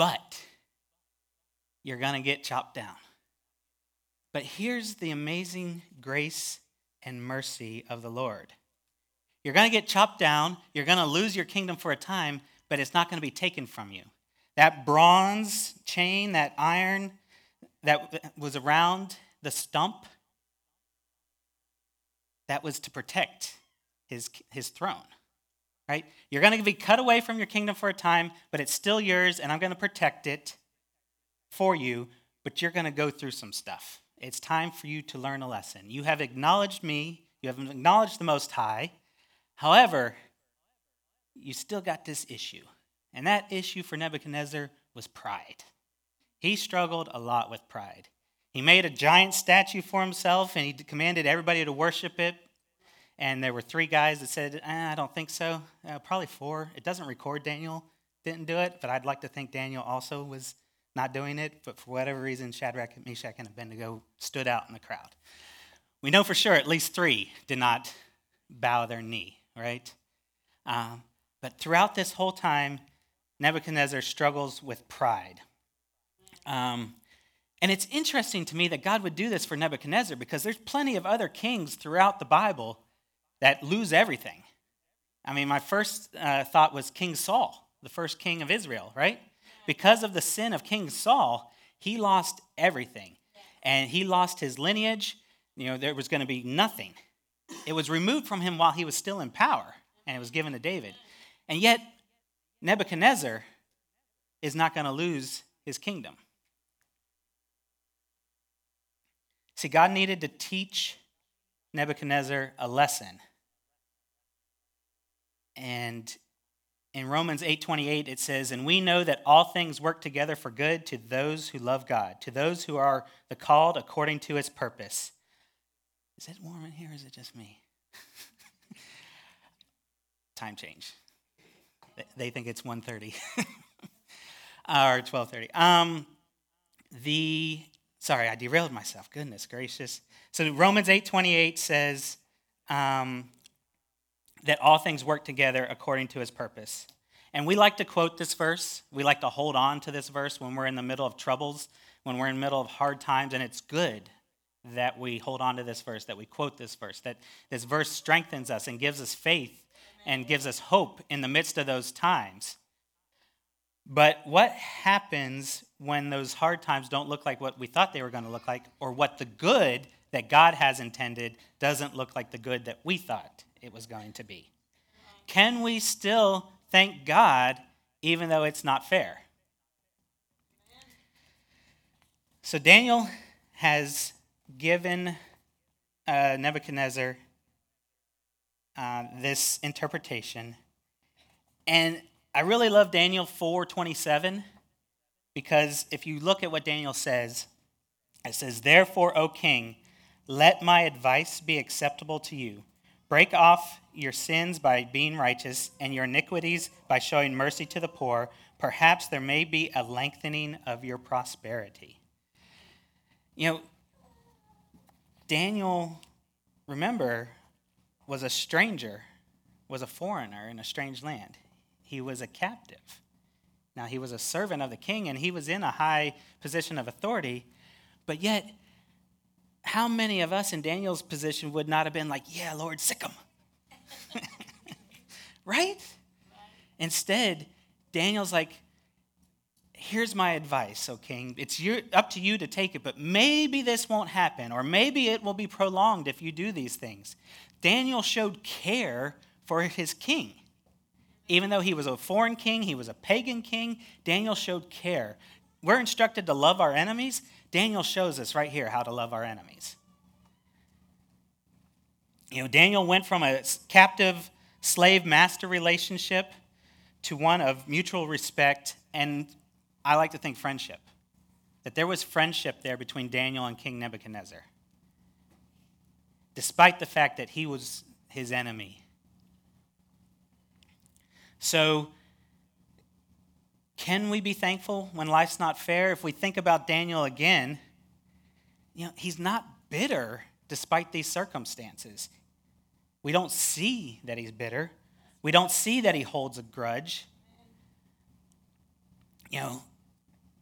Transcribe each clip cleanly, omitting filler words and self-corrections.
but you're going to get chopped down. But here's the amazing grace and mercy of the Lord. You're going to get chopped down. You're going to lose your kingdom for a time, but it's not going to be taken from you. That bronze chain, that iron that was around the stump, that was to protect his throne, right? You're going to be cut away from your kingdom for a time, but it's still yours, and I'm going to protect it for you, but you're going to go through some stuff. It's time for you to learn a lesson. You have acknowledged me. You have acknowledged the Most High. However, you still got this issue. And that issue for Nebuchadnezzar was pride. He struggled a lot with pride. He made a giant statue for himself, and he commanded everybody to worship it. And there were 3 guys that said, I don't think so. Probably 4. It doesn't record Daniel didn't do it, but I'd like to think Daniel also was not doing it. But for whatever reason, Shadrach, Meshach, and Abednego stood out in the crowd. We know for sure at least 3 did not bow their knee, right? But throughout this whole time, Nebuchadnezzar struggles with pride. And it's interesting to me that God would do this for Nebuchadnezzar because there's plenty of other kings throughout the Bible that lose everything. I mean, my first thought was King Saul, the first king of Israel, right? Because of the sin of King Saul, he lost everything. And he lost his lineage. There was going to be nothing. It was removed from him while he was still in power, and it was given to David. And yet, Nebuchadnezzar is not going to lose his kingdom. See, God needed to teach Nebuchadnezzar a lesson. And in Romans 8:28, it says, "And we know that all things work together for good to those who love God, to those who are the called according to his purpose." Is it warm in here or is it just me? Time change. They think it's 1:30 or 12:30. Sorry, I derailed myself. Goodness gracious. So Romans 8:28 says that all things work together according to his purpose. And we like to quote this verse. We like to hold on to this verse when we're in the middle of troubles, when we're in the middle of hard times, and it's good that we hold on to this verse, that we quote this verse, that this verse strengthens us and gives us faith and gives us hope in the midst of those times. But what happens when those hard times don't look like what we thought they were going to look like, or what the good that God has intended doesn't look like the good that we thought it was going to be? Can we still thank God even though it's not fair? So Daniel has given Nebuchadnezzar this interpretation. And I really love Daniel 4:27 because if you look at what Daniel says, it says, "Therefore, O king, let my advice be acceptable to you. Break off your sins by being righteous and your iniquities by showing mercy to the poor. Perhaps there may be a lengthening of your prosperity." Daniel, remember, was a stranger, was a foreigner in a strange land. He was a captive. Now, he was a servant of the king, and he was in a high position of authority. But yet, how many of us in Daniel's position would not have been like, "Yeah, Lord, sick him." Right? Instead, Daniel's like, "Here's my advice, O king. It's up to you to take it, but maybe this won't happen, or maybe it will be prolonged if you do these things." Daniel showed care for his king. Even though he was a foreign king, he was a pagan king, Daniel showed care. We're instructed to love our enemies. Daniel shows us right here how to love our enemies. Daniel went from a captive slave-master relationship to one of mutual respect, and I like to think friendship. That there was friendship there between Daniel and King Nebuchadnezzar, despite the fact that he was his enemy. So, can we be thankful when life's not fair? If we think about Daniel again, he's not bitter despite these circumstances. We don't see that he's bitter. We don't see that he holds a grudge.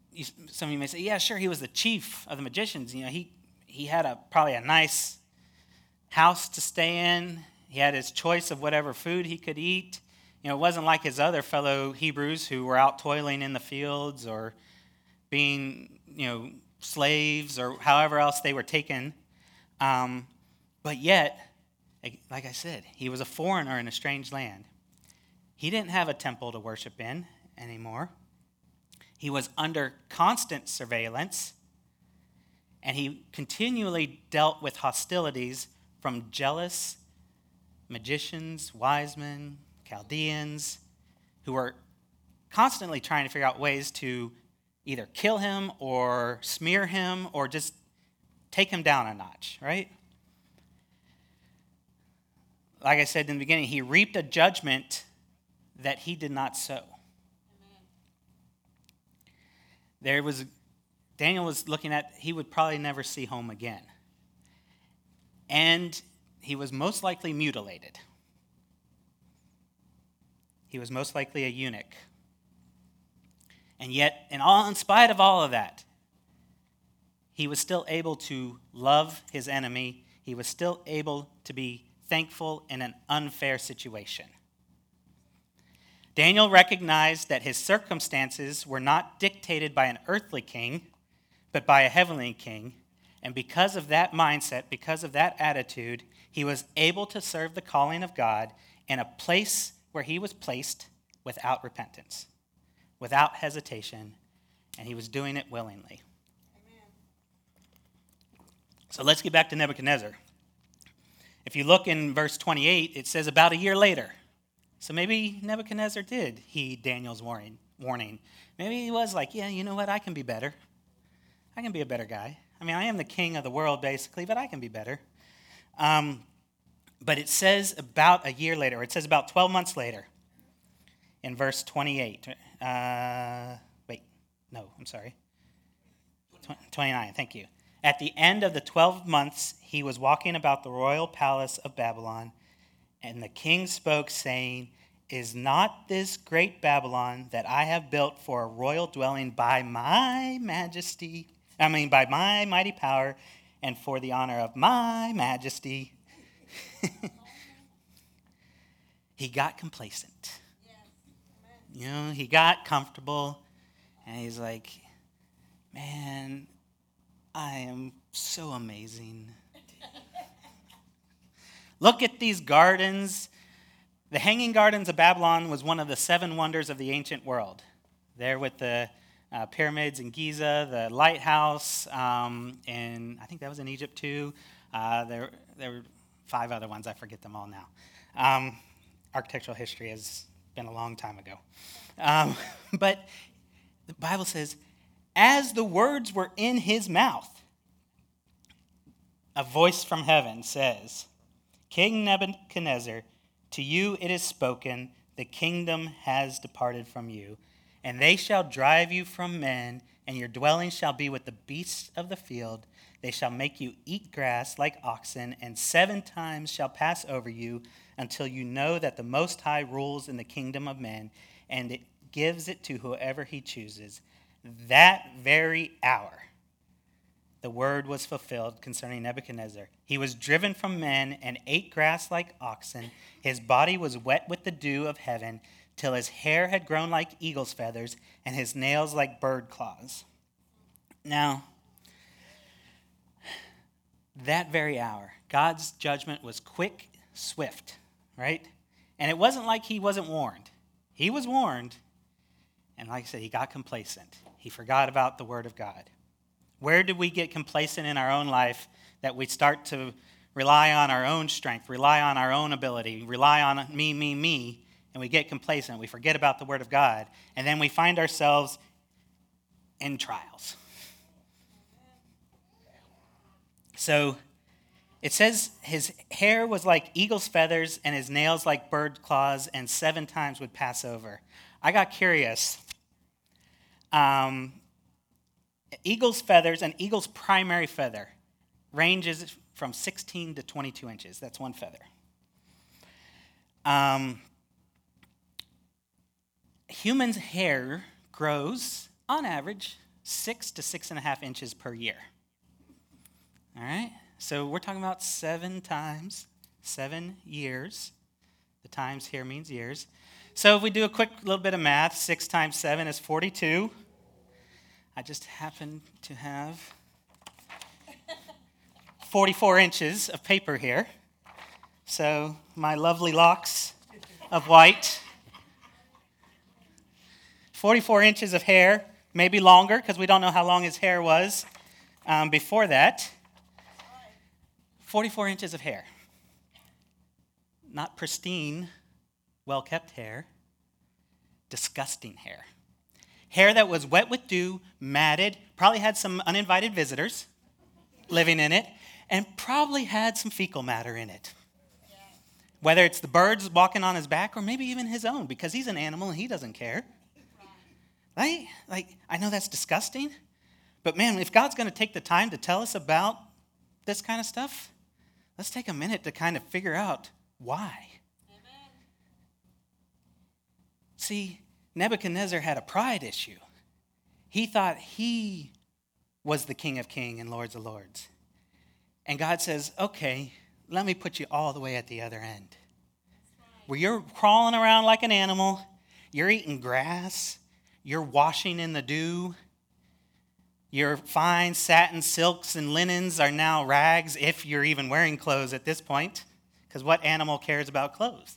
some of you may say, yeah, sure, he was the chief of the magicians. He had probably a nice house to stay in. He had his choice of whatever food he could eat. It wasn't like his other fellow Hebrews who were out toiling in the fields or being, slaves or however else they were taken. But yet, like I said, he was a foreigner in a strange land. He didn't have a temple to worship in anymore. He was under constant surveillance, and he continually dealt with hostilities from jealous magicians, wise men, Chaldeans, who were constantly trying to figure out ways to either kill him or smear him or just take him down a notch, right? Like I said in the beginning, he reaped a judgment that he did not sow. Daniel was looking at, he would probably never see home again. And he was most likely mutilated. He was most likely a eunuch. And yet, in spite of all of that, he was still able to love his enemy. He was still able to be thankful in an unfair situation. Daniel recognized that his circumstances were not dictated by an earthly king, but by a heavenly king. And because of that mindset, because of that attitude, he was able to serve the calling of God in a place where he was placed without repentance, without hesitation, and he was doing it willingly. Amen. So let's get back to Nebuchadnezzar. If you look in verse 28, it says about a year later. So maybe Nebuchadnezzar did heed Daniel's warning. Maybe he was like, yeah, you know what, I can be better. I can be a better guy. I mean, I am the king of the world, basically, but I can be better. But it says about a year later, or it says about 12 months later, in verse 28. 29, thank you. At the end of the 12 months, he was walking about the royal palace of Babylon, and the king spoke, saying, "Is not this great Babylon that I have built for a royal dwelling by my by my mighty power, and for the honor of my majesty?" He got complacent. He got comfortable, and he's like, man, I am so amazing. Look at these gardens. The Hanging Gardens of Babylon was one of the 7 wonders of the ancient world. There with the pyramids in Giza, the lighthouse, and I think that was in Egypt too. There were 5 other ones. I forget them all now. Architectural history has been a long time ago. But the Bible says, as the words were in his mouth, a voice from heaven says, "King Nebuchadnezzar, to you it is spoken, the kingdom has departed from you, and they shall drive you from men, and your dwelling shall be with the beasts of the field. They shall make you eat grass like oxen, and 7 times shall pass over you, until you know that the Most High rules in the kingdom of men, and it gives it to whoever he chooses." That very hour, the word was fulfilled concerning Nebuchadnezzar. He was driven from men and ate grass like oxen. His body was wet with the dew of heaven, till his hair had grown like eagle's feathers, and his nails like bird claws. Now, that very hour, God's judgment was quick, swift, right? And it wasn't like he wasn't warned. He was warned, and like I said, he got complacent. He forgot about the word of God. Where did we get complacent in our own life that we start to rely on our own strength, rely on our own ability, rely on me, and we get complacent. We forget about the word of God, and then we find ourselves in trials. So it says his hair was like eagle's feathers and his nails like bird claws, and 7 times would pass over. I got curious. Eagle's feathers, an eagle's primary feather, ranges from 16 to 22 inches. That's one feather. Human's hair grows, on average, 6 to 6.5 inches per year. All right? So we're talking about 7 times, 7 years. The times here means years. So if we do a quick little bit of math, 6 times 7 is 42. I just happen to have 44 inches of paper here. So my lovely locks of white. 44 inches of hair, maybe longer, because we don't know how long his hair was before that. 44 inches of hair. Not pristine, well-kept hair. Disgusting hair. Hair that was wet with dew, matted, probably had some uninvited visitors living in it, and probably had some fecal matter in it. Whether it's the birds walking on his back or maybe even his own, because he's an animal and he doesn't care. Right? Like, I know that's disgusting, but man, if God's going to take the time to tell us about this kind of stuff, let's take a minute to kind of figure out why. Amen. See, Nebuchadnezzar had a pride issue. He thought he was the King of Kings and Lords of Lords. And God says, okay, let me put you all the way at the other end. Where you're crawling around like an animal, you're eating grass, you're washing in the dew, your fine satin silks and linens are now rags, if you're even wearing clothes at this point, because what animal cares about clothes?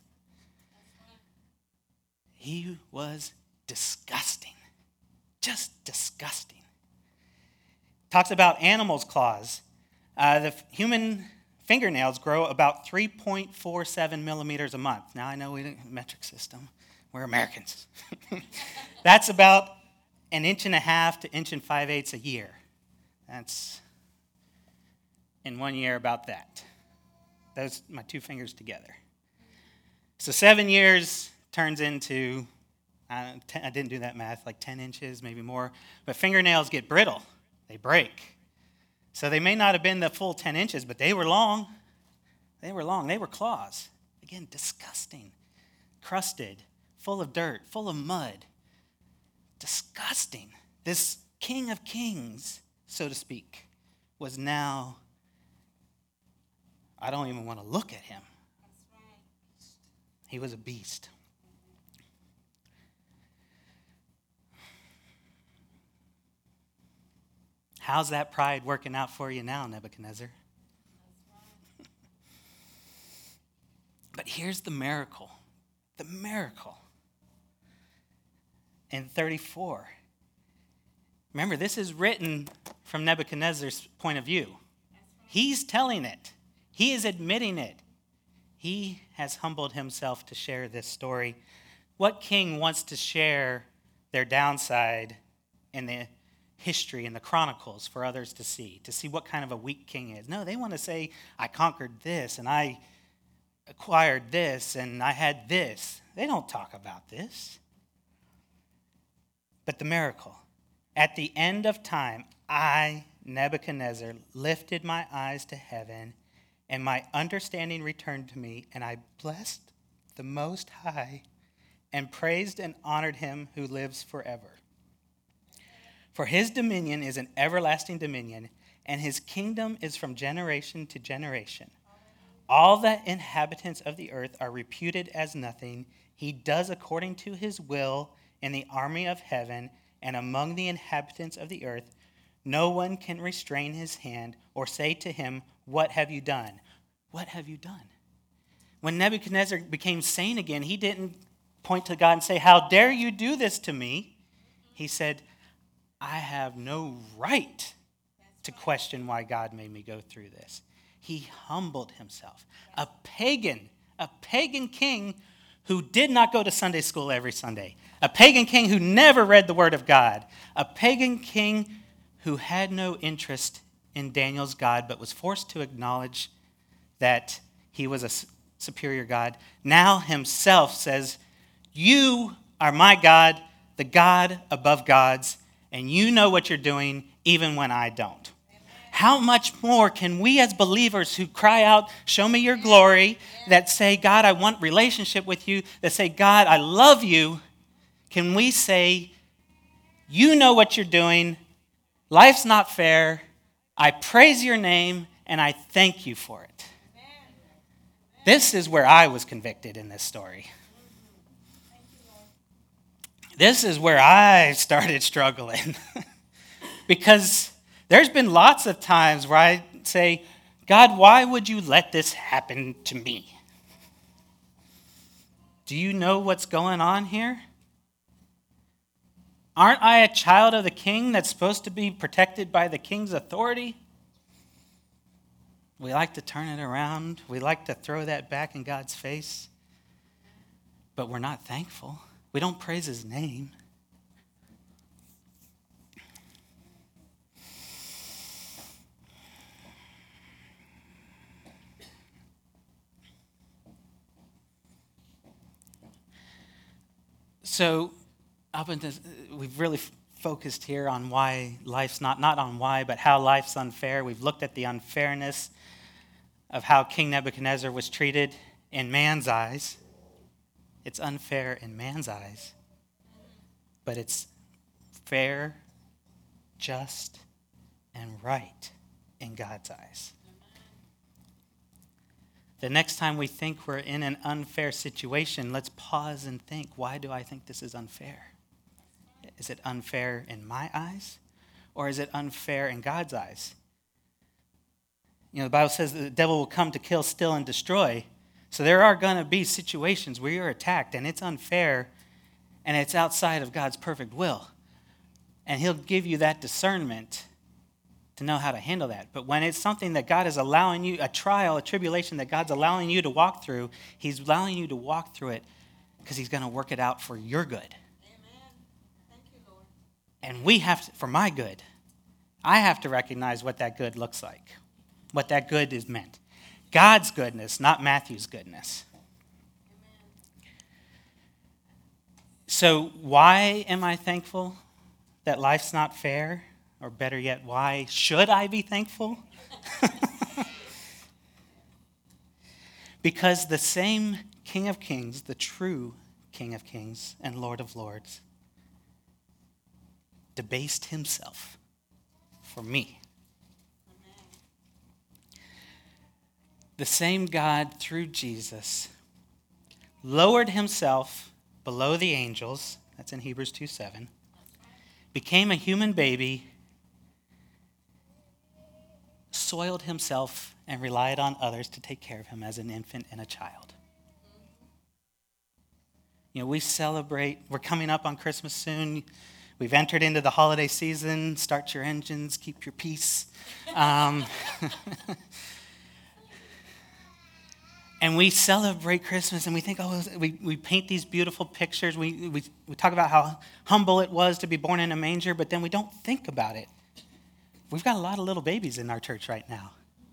He was disgusting, just disgusting. Talks about animals' claws. The human fingernails grow about 3.47 millimeters a month. Now, I know we didn't metric system. We're Americans. That's about 1.5 inches to 1 5/8 a year. That's in 1 year about that. Those my 2 fingers together. So 7 years turns into, I didn't do that math, like 10 inches, maybe more. But fingernails get brittle. They break. So they may not have been the full 10 inches, but they were long. They were long. They were claws. Again, disgusting. Crusted, full of dirt, full of mud. Disgusting. This King of Kings, so to speak, was now, I don't even want to look at him. He was a beast. How's that pride working out for you now, Nebuchadnezzar? But here's the miracle. The miracle. In 34. Remember, this is written from Nebuchadnezzar's point of view. He's telling it. He is admitting it. He has humbled himself to share this story. What king wants to share their downside in the history and the chronicles for others to see what kind of a weak king is? No, they want to say, I conquered this and I acquired this and I had this. They don't talk about this. But the miracle, at the end of time, I, Nebuchadnezzar, lifted my eyes to heaven, and my understanding returned to me, and I blessed the Most High and praised and honored him who lives forever. For his dominion is an everlasting dominion, and his kingdom is from generation to generation. All the inhabitants of the earth are reputed as nothing. He does according to his will in the army of heaven and among the inhabitants of the earth. No one can restrain his hand or say to him, what have you done? What have you done? When Nebuchadnezzar became sane again, he didn't point to God and say, how dare you do this to me? He said, I have no right to question why God made me go through this. He humbled himself. A pagan king who did not go to Sunday school every Sunday. A pagan king who never read the Word of God. A pagan king who had no interest in Daniel's God, but was forced to acknowledge that he was a superior God. Now himself says, you are my God, the God above gods, and you know what you're doing even when I don't. How much more can we as believers who cry out, show me your glory, that say, God, I want relationship with you, that say, God, I love you, can we say, you know what you're doing, Life's not fair. I praise your name and I thank you for it. This is where I was convicted in this story. This is where I started struggling. Because there's been lots of times where I say, God, why would you let this happen to me? Do you know what's going on here? Aren't I a child of the king that's supposed to be protected by the king's authority? We like to turn it around. We like to throw that back in God's face. But we're not thankful. We don't praise his name. So, we've really focused here on why life's not on why, but how life's unfair. We've looked at the unfairness of how King Nebuchadnezzar was treated in man's eyes. It's unfair in man's eyes, but it's fair, just, and right in God's eyes. The next time we think we're in an unfair situation, let's pause and think, why do I think this is unfair? Is it unfair in my eyes? Or is it unfair in God's eyes? You know, the Bible says that the devil will come to kill, steal, and destroy. So there are going to be situations where you're attacked and it's unfair and it's outside of God's perfect will. And he'll give you that discernment to know how to handle that. But when it's something that God is allowing you, a trial, a tribulation that God's allowing you to walk through, he's allowing you to walk through it because he's going to work it out for your good. Amen. Thank you, Lord. And we have to, for my good, I have to recognize what that good looks like, what that good is meant. God's goodness, not Matthew's goodness. Amen. So why am I thankful that life's not fair? Or better yet, why should I be thankful? Because the same King of Kings, the true King of Kings and Lord of Lords, debased himself for me. The same God, through Jesus, lowered himself below the angels, that's in Hebrews 2:7, became a human baby, soiled himself, and relied on others to take care of him as an infant and a child. You know, we celebrate, we're coming up on Christmas soon. We've entered into the holiday season. Start your engines, keep your peace. And we celebrate Christmas and we think, we paint these beautiful pictures. We talk about how humble it was to be born in a manger, but then we don't think about it. We've got a lot of little babies in our church right now.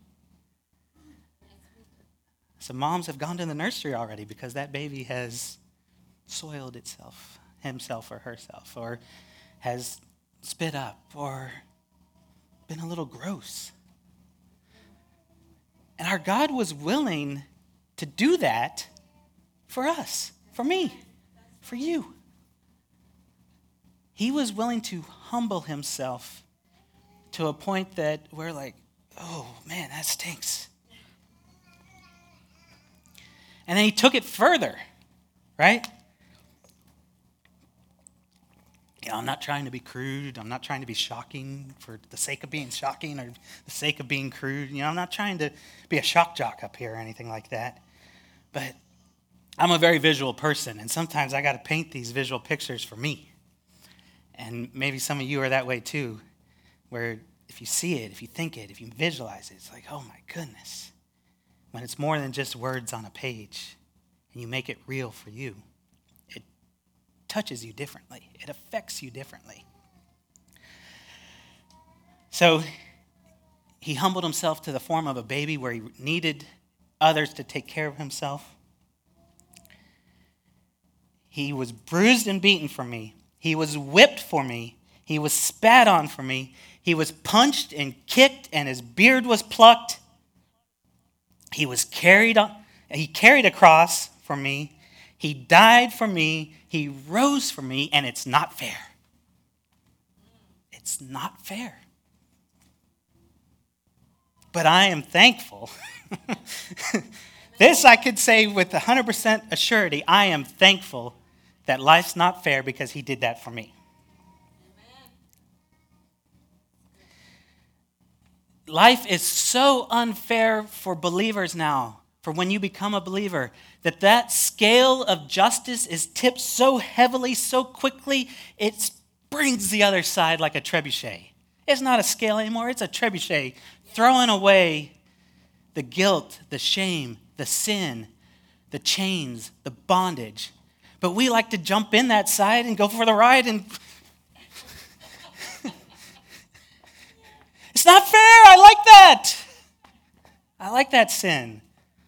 Some moms have gone to the nursery already because that baby has soiled himself or herself, or has spit up, or been a little gross. And our God was willing to do that for us, for me, for you. He was willing to humble himself to a point that we're like, oh man, that stinks. And then he took it further, right? You know, I'm not trying to be crude. I'm not trying to be shocking for the sake of being shocking or the sake of being crude. You know, I'm not trying to be a shock jock up here or anything like that. But I'm a very visual person, and sometimes I got to paint these visual pictures for me. And maybe some of you are that way too, where if you see it, if you think it, if you visualize it, it's like, oh my goodness. When it's more than just words on a page, and you make it real for you, it touches you differently. It affects you differently. So he humbled himself to the form of a baby where he needed others to take care of himself. He was bruised and beaten for me. He was whipped for me. He was spat on for me. He was punched and kicked, and his beard was plucked. He carried a cross for me. He died for me. He rose for me, and it's not fair. It's not fair. But I am thankful. This I could say with 100% assurity. I am thankful that life's not fair because he did that for me. Life is so unfair for believers now, for when you become a believer, that scale of justice is tipped so heavily, so quickly, it springs the other side like a trebuchet. It's not a scale anymore, it's a trebuchet, throwing away the guilt, the shame, the sin, the chains, the bondage. But we like to jump in that side and go for the ride and it's not fair. I like that. I like that sin.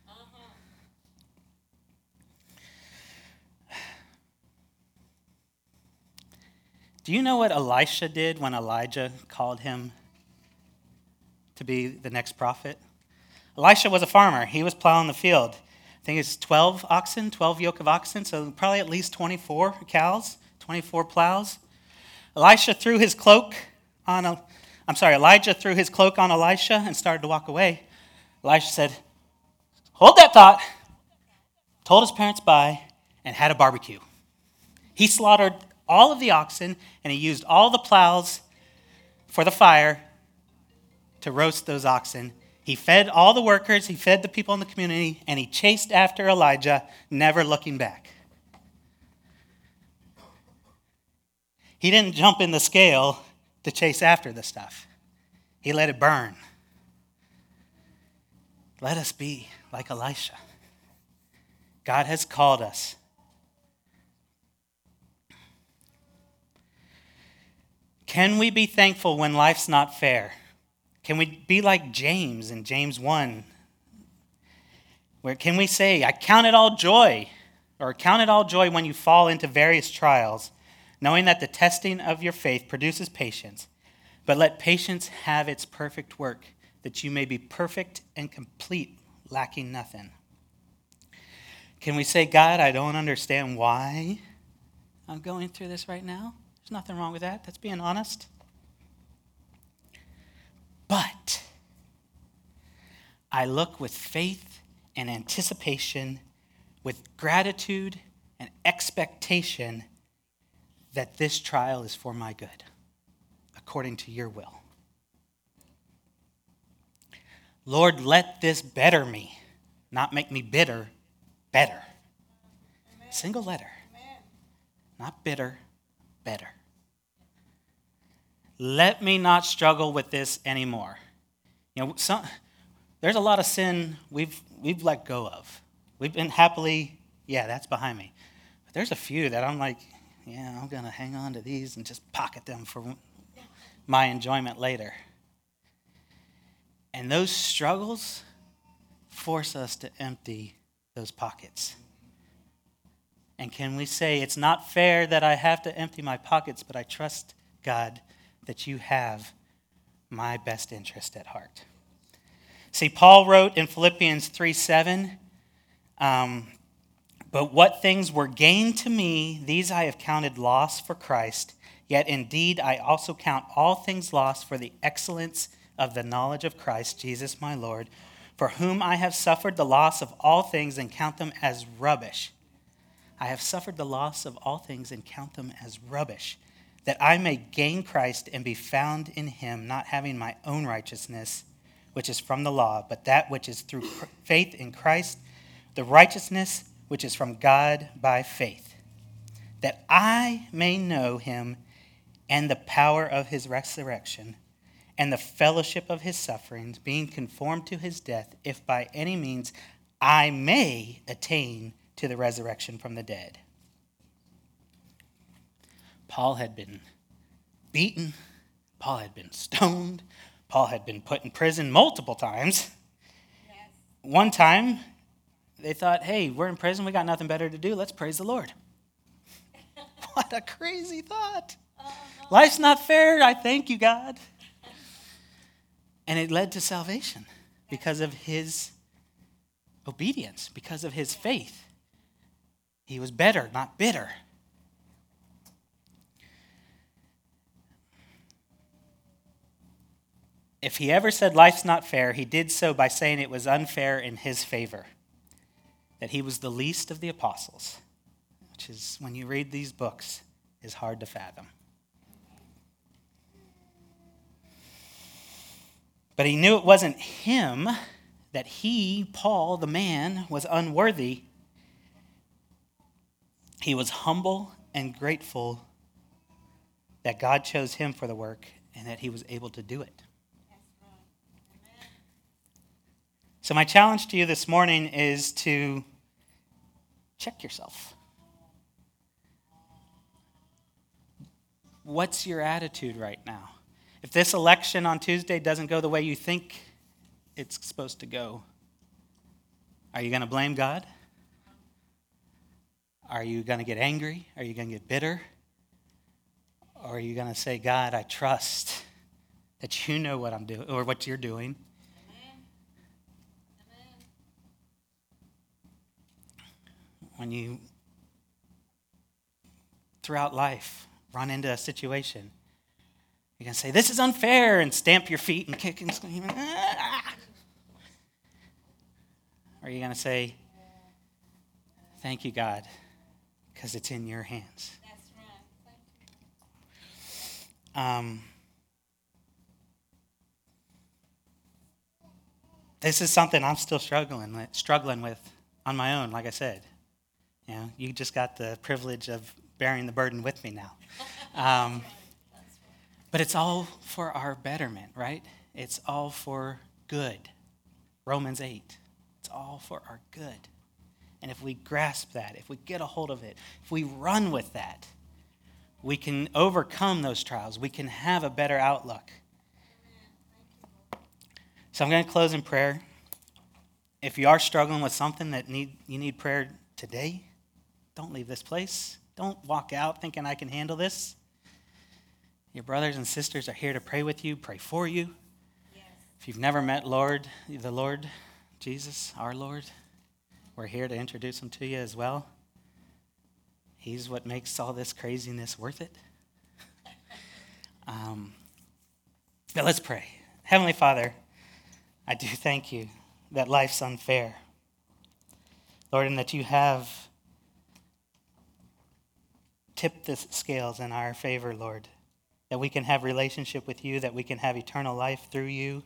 Do you know what Elisha did when Elijah called him to be the next prophet? Elisha was a farmer. He was plowing the field. I think it's 12 oxen, 12 yoke of oxen, so probably at least 24 cows, 24 plows. Elijah threw his cloak on Elisha and started to walk away. Elisha said, "Hold that thought," told his parents bye, and had a barbecue. He slaughtered all of the oxen, and he used all the plows for the fire to roast those oxen. He fed all the workers, he fed the people in the community, and he chased after Elijah, never looking back. He didn't jump in the scale to chase after the stuff. He let it burn. Let us be like Elisha. God has called us. Can we be thankful when life's not fair? Can we be like James in James 1? Where can we say, I count it all joy, or count it all joy when you fall into various trials, knowing that the testing of your faith produces patience. But let patience have its perfect work, that you may be perfect and complete, lacking nothing. Can we say, God, I don't understand why I'm going through this right now? There's nothing wrong with that. That's being honest. But I look with faith and anticipation, with gratitude and expectation that this trial is for my good, according to your will. Lord, let this better me, not make me bitter, better. Amen. Single letter. Amen. Not bitter, better. Let me not struggle with this anymore. You know, there's a lot of sin we've let go of. We've been happily, that's behind me. But there's a few that I'm like, I'm going to hang on to these and just pocket them for my enjoyment later. And those struggles force us to empty those pockets. And can we say, it's not fair that I have to empty my pockets, but I trust, God, that you have my best interest at heart. See, Paul wrote in Philippians 3:7, but what things were gained to me, these I have counted loss for Christ. Yet indeed I also count all things lost for the excellence of the knowledge of Christ Jesus my Lord, for whom I have suffered the loss of all things and count them as rubbish. I have suffered the loss of all things and count them as rubbish, that I may gain Christ and be found in him, not having my own righteousness, which is from the law, but that which is through faith in Christ, the righteousness which is from God by faith, that I may know him and the power of his resurrection and the fellowship of his sufferings, being conformed to his death, if by any means I may attain to the resurrection from the dead. Paul had been beaten. Paul had been stoned. Paul had been put in prison multiple times. Yes. One time, they thought, hey, we're in prison. We got nothing better to do. Let's praise the Lord. What a crazy thought. Life's not fair. I thank you, God. And it led to salvation because of his obedience, because of his faith. He was better, not bitter. if he ever said life's not fair, he did so by saying it was unfair in his favor, that he was the least of the apostles, which is, when you read these books, is hard to fathom. But he knew it wasn't him, that he, Paul, the man, was unworthy. He was humble and grateful that God chose him for the work and that he was able to do it. So my challenge to you this morning is to check yourself. What's your attitude right now? If this election on Tuesday doesn't go the way you think it's supposed to go, are you going to blame God? Are you going to get angry? Are you going to get bitter? Or are you going to say, God, I trust that you know what I'm doing or what you're doing? Amen. Amen. When you, throughout life, run into a situation, you can say, this is unfair, and stamp your feet and kick and scream. Ah! Or are you going to say, thank you, God, because it's in your hands? That's right. Thank you. This is something I'm still struggling with on my own, like I said. You know, you just got the privilege of bearing the burden with me now. But it's all for our betterment, right? It's all for good. Romans 8. It's all for our good. And if we grasp that, if we get a hold of it, if we run with that, we can overcome those trials. We can have a better outlook. So I'm going to close in prayer. If you are struggling with something that you need prayer today, don't leave this place. Don't walk out thinking I can handle this. Your brothers and sisters are here to pray with you, pray for you. Yes. If you've never met the Lord Jesus, our Lord, we're here to introduce him to you as well. He's what makes all this craziness worth it. But let's pray. Heavenly Father, I do thank you that life's unfair. Lord, and that you have tipped the scales in our favor, Lord. That we can have relationship with you, that we can have eternal life through you,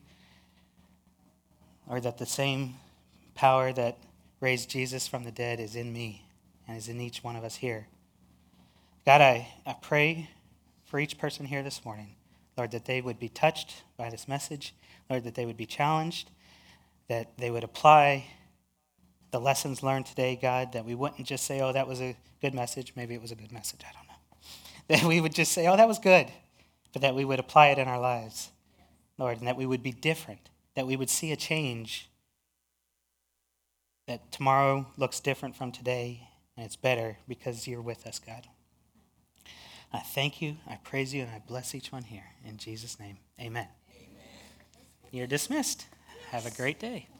or that the same power that raised Jesus from the dead is in me and is in each one of us here. God, I pray for each person here this morning, Lord, that they would be touched by this message, Lord, that they would be challenged, that they would apply the lessons learned today, God, that we wouldn't just say, oh, that was a good message. Maybe it was a good message. I don't know. That we would just say, oh, that was good. But that we would apply it in our lives, Lord, and that we would be different, that we would see a change, that tomorrow looks different from today, and it's better because you're with us, God. I thank you, I praise you, and I bless each one here. In Jesus' name, amen. You're dismissed. Have a great day.